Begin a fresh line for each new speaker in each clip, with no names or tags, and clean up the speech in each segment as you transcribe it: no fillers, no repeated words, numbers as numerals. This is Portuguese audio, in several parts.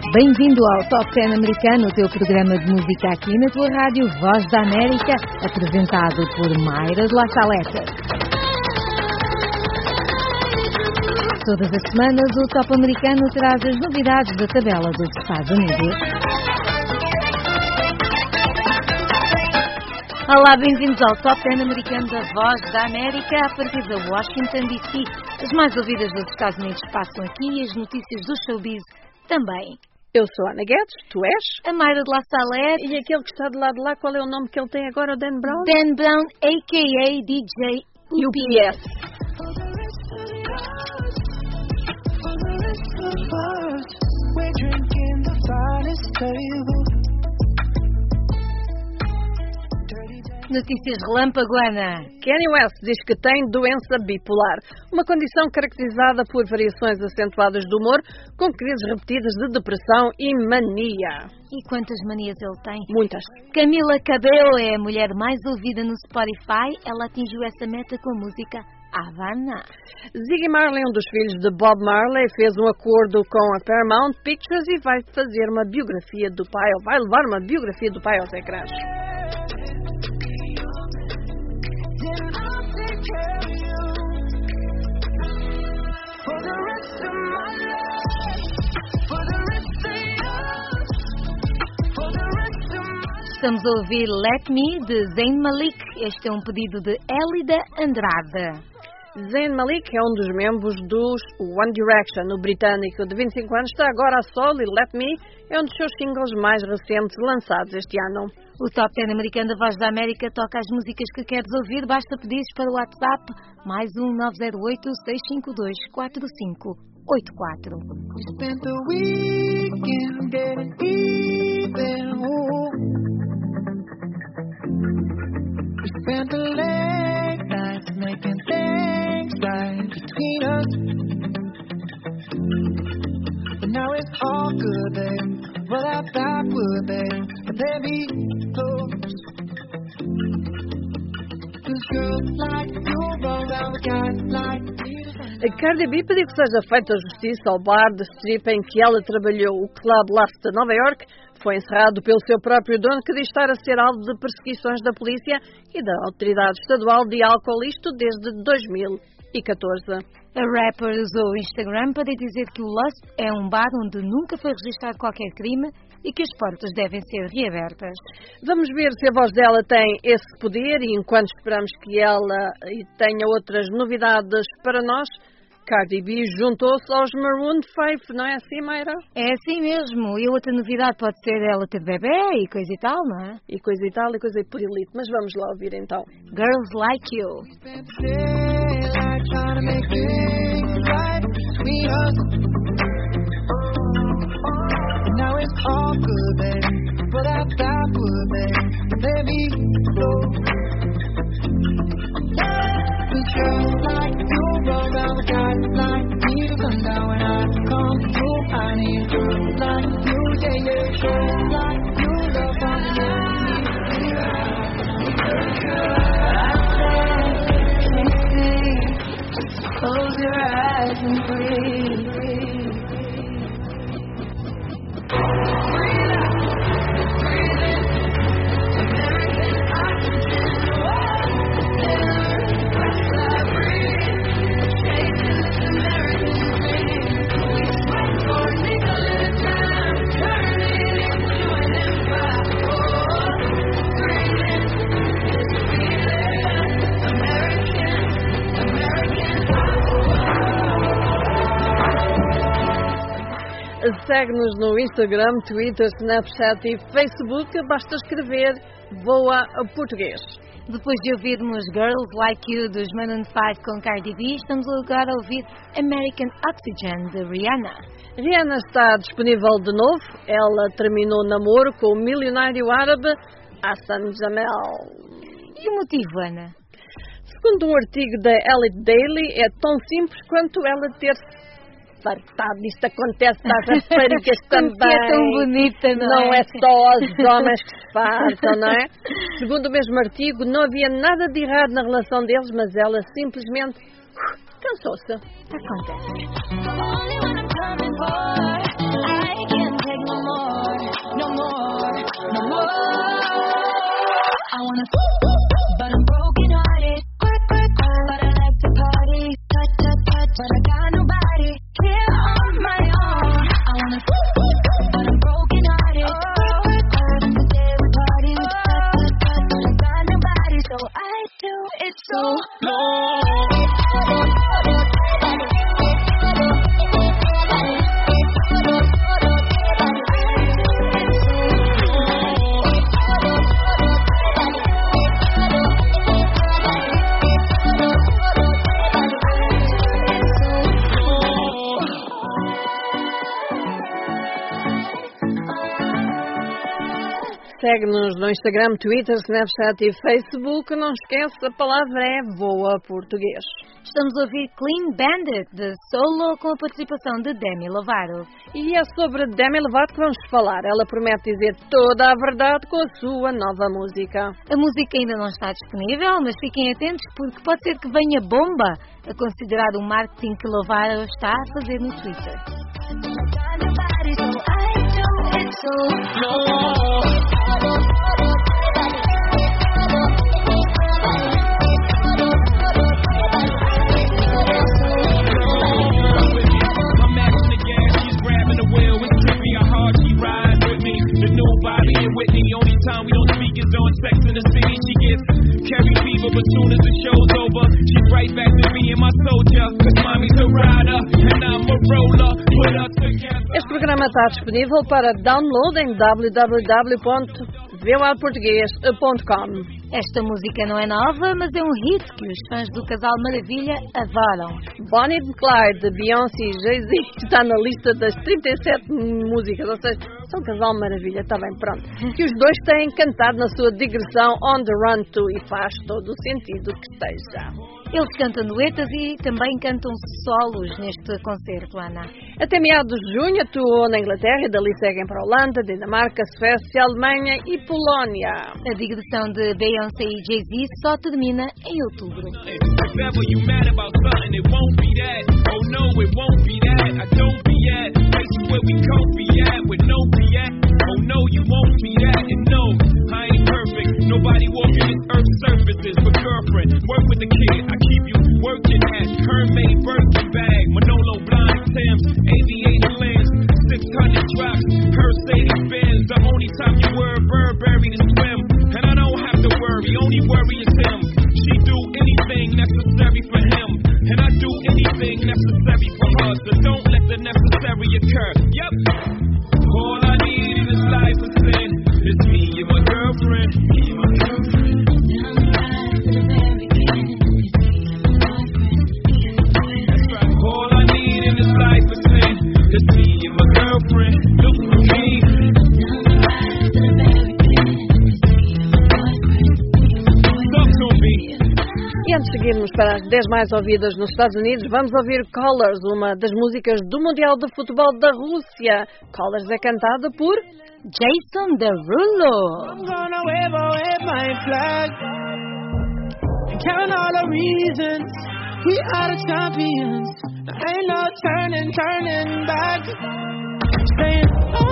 Bem-vindo ao Top 10 americano, o teu programa de música aqui na tua rádio Voz da América, apresentado por Mayra de La Saleta. Todas as semanas o Top americano traz as novidades da tabela dos Estados Unidos. Olá, bem-vindos ao Top 10 americano da Voz da América, a partir de Washington, D.C. As mais ouvidas dos Estados Unidos passam aqui e as notícias do showbiz também.
Eu sou a Ana Guedes, tu és?
A Mayra de La Salete.
E aquele que está de lado de lá, qual é o nome que ele tem agora, o Dan Brown?
Dan Brown, a.k.a. DJ UPS. Notícias relâmpago, Ana.
Kanye West diz que tem doença bipolar, uma condição caracterizada por variações acentuadas de humor, com crises repetidas de depressão e mania.
E quantas manias ele tem?
Muitas.
Camila Cabello é a mulher mais ouvida no Spotify. Ela atingiu essa meta com a música Havana.
Ziggy Marley, um dos filhos de Bob Marley, fez um acordo com a Paramount Pictures e vai fazer uma biografia do pai, ou vai levar uma biografia do pai aos ecrãs.
Estamos a ouvir Let Me, de Zayn Malik. Este é um pedido de Elida Andrade.
Zayn Malik é um dos membros dos One Direction. O britânico de 25 anos está agora a solo e Let Me é um dos seus singles mais recentes lançados este ano.
O Top 10 americano da Voz da América toca as músicas que queres ouvir. Basta pedir para o WhatsApp mais 1-908-652-4584.
Spent the weekend getting even. We spent the late nights making things right between us. But now it's all good, babe. Well, I thought would, babe. But then be close. 'Cause girls like you roll down the guys like me.
A Cardi B pediu que seja feita justiça ao bar de strip em que ela trabalhou. O Club Loft de Nova York foi encerrado pelo seu próprio dono, que diz estar a ser alvo de perseguições da polícia e da Autoridade Estadual de Álcool, isto desde 2014.
A rapper usou o Instagram para dizer que o Lost é um bar onde nunca foi registrado qualquer crime e que as portas devem ser reabertas.
Vamos ver se a voz dela tem esse poder e enquanto esperamos que ela tenha outras novidades para nós, Cardi B juntou-se aos Maroon 5, não é assim, Mayra?
É assim mesmo. E outra novidade pode ser ela ter bebê e coisa e tal, não é?
E coisa e tal, e coisa por elite. Mas vamos lá ouvir então.
Girls Like You.
Now it's all good, baby. But I thought would, baby. Let me go. Cause girls like you roll down the guys like me to come down when I come through. I need girls like you, yeah, yeah. Girls like you love on me. Just close your eyes and breathe.
Segue-nos no Instagram, Twitter, Snapchat e Facebook. Basta escrever Voa Português.
Depois de ouvirmos Girls Like You dos Maroon 5 com Cardi B, estamos agora a ouvir American Oxygen de Rihanna.
Rihanna está disponível de novo. Ela terminou o namoro com o milionário árabe Hassan Jamel.
E o motivo, Ana?
Segundo um artigo da Elite Daily, é tão simples quanto ela ter fartado. Isto acontece às raparigas também.
É tão bonita,
não é só aos homens que se fartam, não é? Segundo o mesmo artigo, não havia nada de errado na relação deles, mas ela simplesmente cansou-se.
Acontece.
Segue-nos no Instagram, Twitter, Snapchat e Facebook. Não esquece, a palavra é Voa Português.
Estamos a ouvir Clean Bandit, de Solo, com a participação de Demi Lovato.
E é sobre Demi Lovato que vamos falar. Ela promete dizer toda a verdade com a sua nova música.
A música ainda não está disponível, mas fiquem atentos porque pode ser que venha bomba, a considerar o marketing que Lovato está a fazer no Twitter.
But soon as the show's over, she's right back to being my soldier. Cause mommy's a rider, and I'm a roller. Put us together.
Este programa está disponível para download em www.voaportugues.com.
Esta música não é nova, mas é um hit que os fãs do Casal Maravilha adoram.
Bonnie and Clyde, de Beyoncé e Jay-Z, está na lista das 37 músicas, ou seja, são Casal Maravilha, está bem, pronto. Que os dois têm cantado na sua digressão On the Run 2 e faz todo o sentido que esteja.
Eles cantam duetas e também cantam solos neste concerto, Ana.
Até meados de junho atuou na Inglaterra e dali seguem para a Holanda, Dinamarca, Suécia, Alemanha e Polónia.
A digressão de Beyoncé e Jay-Z só termina em outubro.
Nobody walking this earth's surfaces but girlfriend. Work with the kid, I keep you working at Hermès Birkin bag, Manolo blind Timbs, aviator lens, 600 drops, Mercedes Benz. The only time you were Burberry to swim, and I don't have to worry, only worry is him. She do anything necessary for him, and I do anything necessary for her. So don't let the necessary occur. Yep. All I need in this life is sin. It's me and my girlfriend.
E antes de seguirmos para as 10 mais ouvidas nos Estados Unidos, vamos ouvir Colors, uma das músicas do Mundial de Futebol da Rússia. Colors é cantada por
Jason Derulo.
I'm gonna wave my flag and count all the reasons we are the champions. There ain't no turning back. Saying,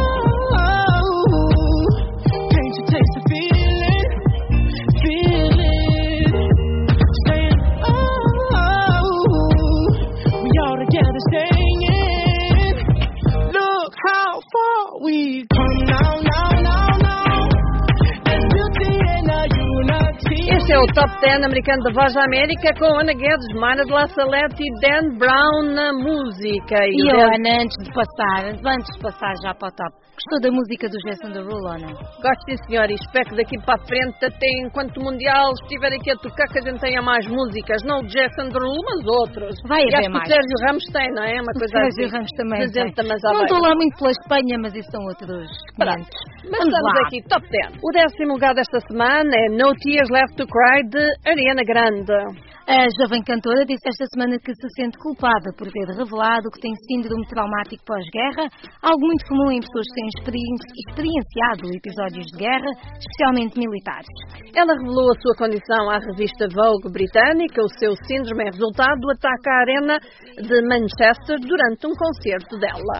oh, can't you taste the feeling? Saying, oh, we all together singing. Look how far we've come now. There's beauty in the unity.
Este é o Top 10 americano da Voz da América com Ana Guedes, Mana de La Salete e Dan Brown na música.
E eu, Ana, antes de passar já para o top, gostou da música do Jason Derulo, Ana?
Gosto sim, senhor, e espero que daqui para a frente, até enquanto o Mundial estiver aqui a tocar, que a gente tenha mais músicas, não o Jason Derulo, mas outros.
Vai
e
haver
acho que
mais.
o Sérgio Ramos tem, não é? Uma coisa
Sérgio
assim.
Ramos também
Mas
tem.
também
Não estou lá muito pela Espanha, mas isso são outros 500.
Mas
Vamos
estamos
lá.
aqui, Top 10. O 10º lugar desta semana é No Tears Left to Cry, de Ariana Grande.
A jovem cantora disse esta semana que se sente culpada por ter revelado que tem síndrome traumático pós-guerra, algo muito comum em pessoas que têm experienciado episódios de guerra, especialmente militares.
Ela revelou a sua condição à revista Vogue britânica. O seu síndrome é resultado do ataque à Arena de Manchester durante um concerto dela.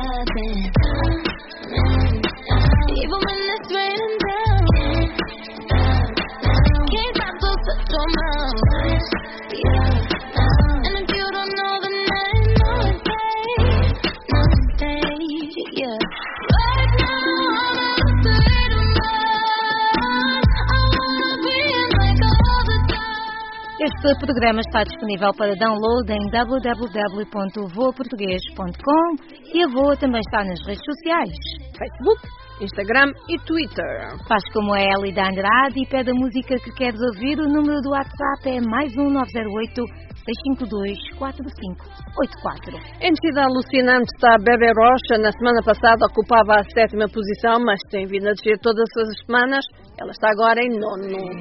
Este programa está disponível para download em www.voaportugues.com e a Voa também está nas redes sociais.
Facebook, Instagram e Twitter.
Faz como a Elida Andrade e pede a música que queres ouvir. O número do WhatsApp é +1 908 652 4584.
Em descida alucinante está Bebe Rocha. Na semana passada ocupava a 7ª posição, mas tem vindo a descer todas as semanas. Ela está agora em 9º.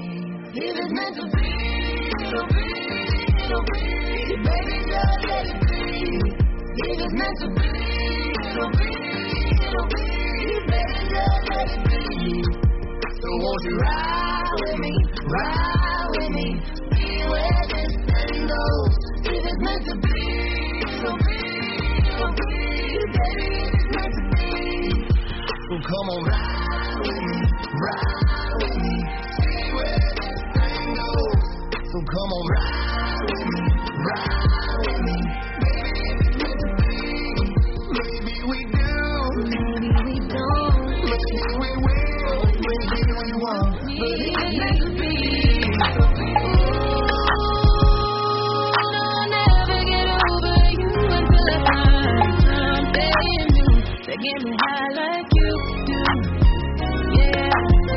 So won't you ride with me, see where this thing goes. If it's meant to be, it'll be, baby, it's meant to be. So come on, ride with me, see where this thing goes. So come on, ride with me, baby, it's meant to be. Maybe we do, maybe we don't, maybe we will, maybe we won't, but it's meant to be. I'll never get over you until I find something new that get me high like you do, yeah.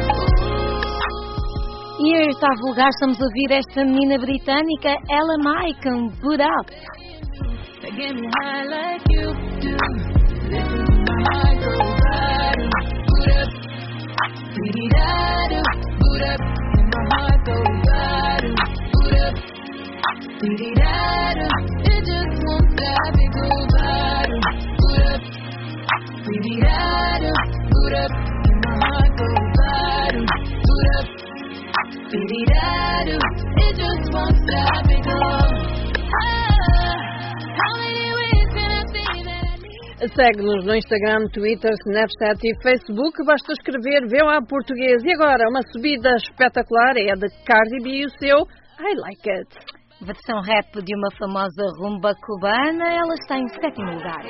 E em oitavo lugar estamos a ouvir esta menina britânica, Ella Mai, com Boot Up.
That get me high like you do. Listen to my heart go right, boot up, dee-dee-da-do, boot up, and my heart go right, boot up, dee-dee-da-do. It just won't stop, it go right, boot up, dee-dee-da-do, boot up, and my heart go right, boot up, dee-dee-da-do. It just won't stop, it go. How many ways can I say that I need?
Segue-nos no Instagram, Twitter, Snapchat e Facebook. Basta escrever VOA Português. E agora, uma subida espetacular é a de Cardi B e o seu I Like It.
Versão rap de uma famosa rumba cubana, ela está em 7º lugar.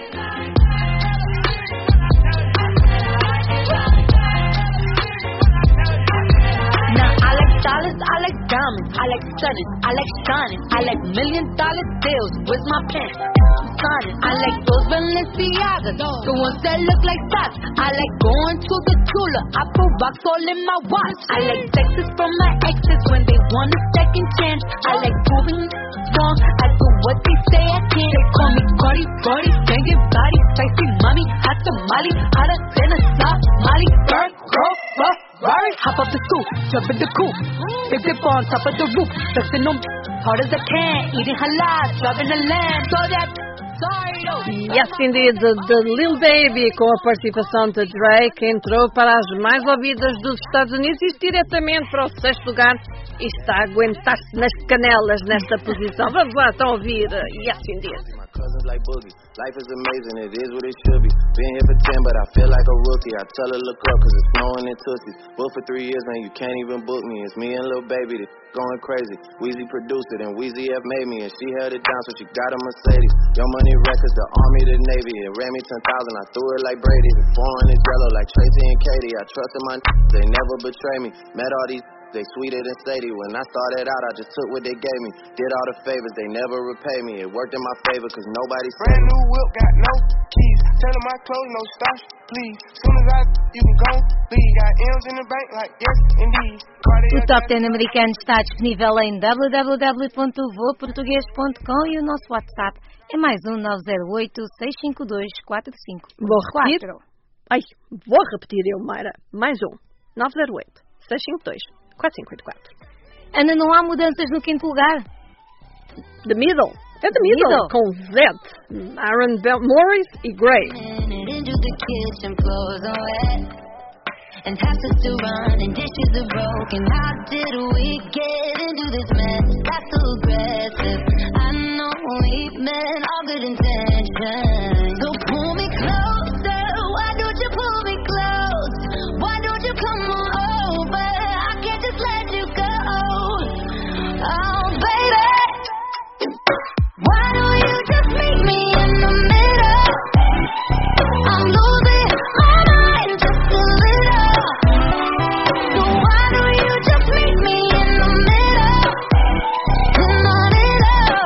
Dollars, I like diamonds, I like stunning, I like shining, I like $1 million deals. Where's my pen? Signing. I like those Balenciagas, the ones that look like socks. I like going to the Tula, I put rocks all in my watch. I like texts from my exes when they want a second chance. I like proving wrong, I do what they say I can't. They call me Cardi, banging body, spicy mommy, hot tamale, hotter than a Somali. Bird, girl, Rari, hop up the stoop, jump in the coop, big dip on top of the roof, flexing on hard as I can, eating halal, driving a lamb, so that, sorry though.
Yes, indeed, the Lil Baby, com a participação de Drake, entrou para as mais ouvidas dos Estados Unidos e diretamente para o 6º lugar e está a aguentar-se nas canelas nesta posição. Vamos lá, estão a ouvir Yes, indeed.
Cousins like Boogie. Life is amazing, it is what it should be. Been here for 10, but I feel like a rookie. I tell her look up, cause it's snowing in Tootsie. Booked for 3 years, man, you can't even book me. It's me and Lil Baby that's going crazy. Weezy produced it, and Weezy F made me, and she held it down, so she got a Mercedes. Young Money Records, the Army, the Navy. It ran me 10,000, I threw it like Brady. The foreign is yellow like Tracy and Katie. I trusted my they never betray me. Met all these they sweeter than Sadie. When I started out, I just took what they gave me. Did all the favors, they never repay me. It worked in my favor, cause nobody said.
Brand new whip, got no keys. Telling my clothes, no stops, please. Soon as you can go, leave. Got M's in the bank, like yes, indeed.
O Top 10 americano está disponível em www.voaportugues.com e o nosso WhatsApp é +1 908 652 4584.
Vou repetir eu, Mayra. +1 908 652 4584.
Ana, não há mudanças no 5º lugar?
The Middle. É The Middle, com Z. Aaron Morris e Gray.
Into the kitchen, floors are wet, and taps to run, and dishes are broken. How did we get into this mess? That's so aggressive. I know we meant all good intentions. So pull me closer. Why don't you pull me close? Why don't you come on over? I can't just let you go. Oh, baby. Why don't you just meet me in the middle? I'm losing my mind just a little. So why don't you just meet me in the middle? In the middle.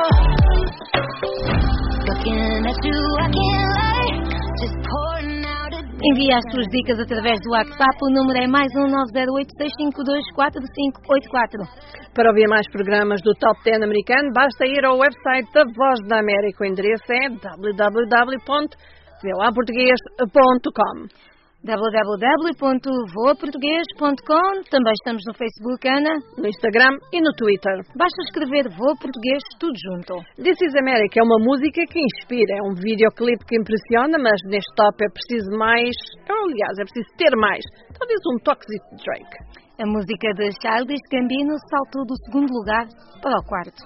Looking at you, I can't lie. Just pouring out a
Envie as suas dicas através do WhatsApp. O número é mais 1-908-652-4584.
Para ouvir mais programas do Top 10 americano, basta ir ao website da Voz da América. O endereço é www.voaportugues.com.
www.voaportugues.com. Também estamos no Facebook, Ana.
No Instagram e no Twitter.
Basta escrever Voa Português, tudo junto.
This is America é uma música que inspira, é um videoclipe que impressiona, mas neste top é preciso mais, aliás, é preciso ter mais, talvez um toquezito de Drake.
A música de Childish Gambino saltou do segundo lugar para o quarto.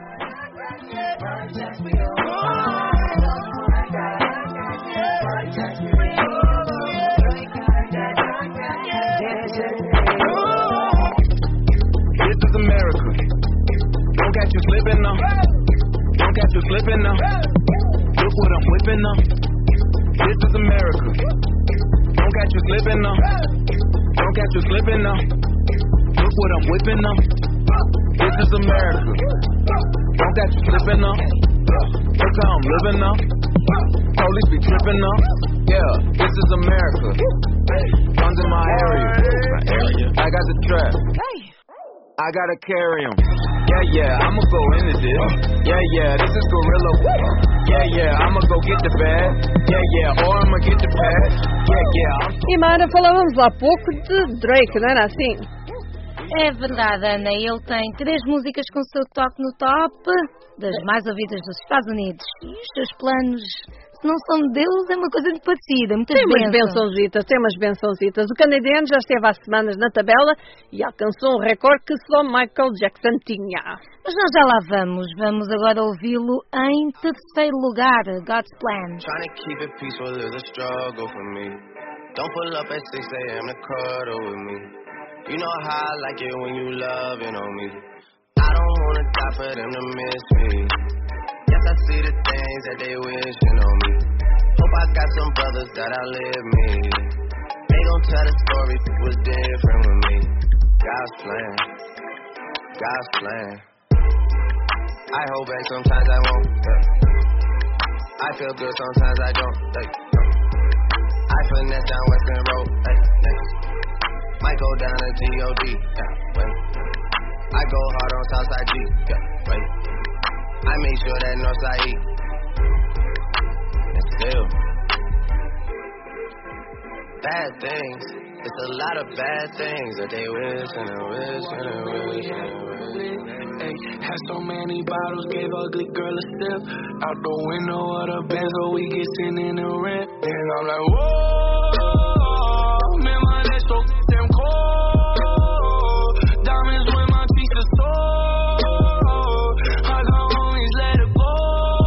This is America. Don't catch you slipping now. Don't catch you slipping now. Look what I'm whipping now. This is America. Don't catch you slipping now. Don't catch you slipping now. Look what I'm whipping now. This is America. Don't catch you slipping now. Look how I'm living now. Police be tripping now. Yeah, this is America. Guns in my area. I got the trap. I gotta carry 'em. Yeah, I'ma go into this. Yeah, this is gorilla. Yeah, I'ma go get the bag. Yeah, or I'ma get the pad. Yeah,
E Mara, falávamos há pouco de Drake, não era assim?
É verdade, Ana. Ele tem 3 músicas com o seu toque no top das mais ouvidas dos Estados Unidos. E os seus planos, se não são de Deus, é uma coisa muito parecida. Muitas
Tem umas
bênçãos.
bençãozitas. O canadiano já esteve há semanas na tabela e alcançou um recorde que só Michael Jackson tinha.
Mas nós já lá vamos. Vamos agora ouvi-lo em terceiro lugar, God's Plan.
Trying to keep it peaceful is a struggle for me. Don't pull up at 6 a.m. to cuddle with me. You know how I like it when you loving on me. I don't wanna die for them to miss me. Yes, I see the things that they wishing on me. Hope I got some brothers that outlive me. They gon' tell the story was different with me. God's plan, God's plan. I hold back sometimes I won't. I feel good sometimes I don't. I finesse down Western Road. Might go down to G.O.D. I go hard on Southside G. I make sure that Northside E. And still, bad things. It's a lot of bad things that they wish and they wish and they wish and they wish.
Ay, had so many bottles, gave ugly girl a sip. Out the window of the Benz, so we get sitting in the rent. And I'm like, whoa, man, my neck so damn cold. Diamonds when my teeth are sore. I got homies, let it go.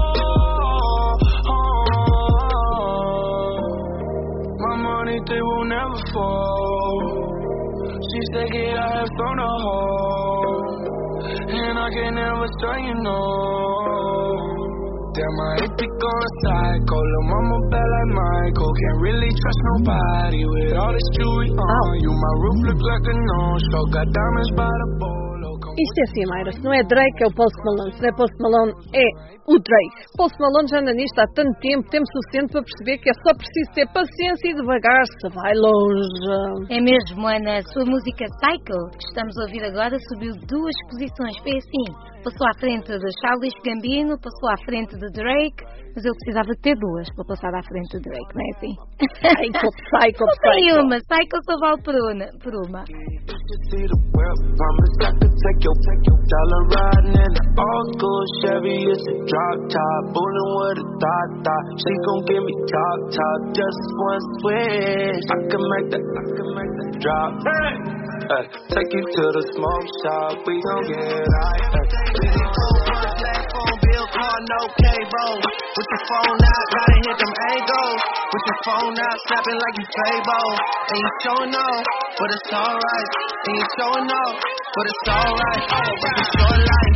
My money, they will never fall. She said, get I have thrown a hole. And I can never tell you no. Damn, my hippie gonna psycho. Lil' mama bad like Michael. Can't really trust nobody with all this jewelry on. You, my roof look like a no-show. Got diamonds by the bolo.
Isto é assim, Mayra, se não é Drake é o Post Malone, se não é Post Malone é o Drake. Post Malone já anda nisto há tanto tempo suficiente para perceber que é só preciso ter paciência e devagar se vai longe.
É mesmo, Ana. A sua música Psycho, que estamos a ouvir agora, subiu 2 posições. Foi assim. Passou à frente de Childish Gambino, passou à frente de Drake, mas eu precisava de ter 2 para passar à frente de Drake, não é assim?
Psycho.
Tem uma. Psycho só vale por uma.
See the world promise I could take your dollar riding in the old school Chevy. It's a drop top, bullin' with a thought. She gon' give me top, just one switch. I can make that drop. Take you to the smoke shop, we gon' get high. Black phone bill, car, no cable. With your phone out, gotta hit them angles. With your phone out, snapping like you Fable. And you showing off, but it's alright. And you showing off, but it's alright. It's your life,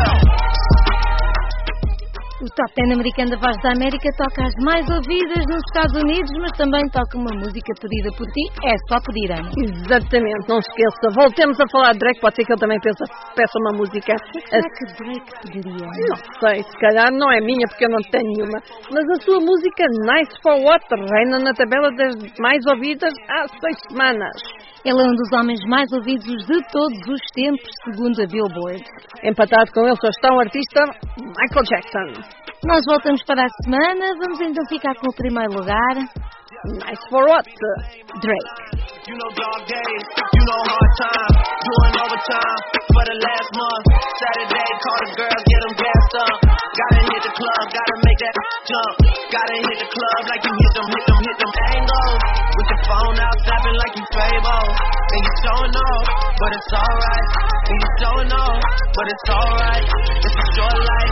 O Top 10 americano da Voz da América toca as mais ouvidas nos Estados Unidos, mas também toca uma música pedida por ti. É só pedir, Ana.
Exatamente, não se esqueça. Voltemos a falar de Drake, pode ser que ele também peça uma música.
Será que Drake pediria?
Não sei, se calhar não é minha porque eu não tenho nenhuma. Mas a sua música Nice for What reina na tabela das mais ouvidas há 6 semanas.
Ele é um dos homens mais ouvidos de todos os tempos, segundo a Billboard.
Empatado com ele só está um artista, Michael Jackson.
Nós voltamos para a semana, vamos então ficar com o primeiro lugar.
Nice for What?
Drake.
You know dog days, you know hard time, doing overtime for the last month. Saturday, call the girls, get them gassed up. Gotta hit the club, gotta make that jump. Gotta hit the club like you hit them angles. With your phone out, snapping like you Fable. And you showing off, but it's alright. And you showing off, but it's alright. This is your life.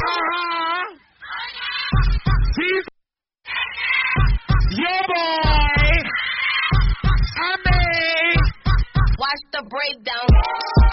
Yeah, boy. I mean,
Watch the breakdown.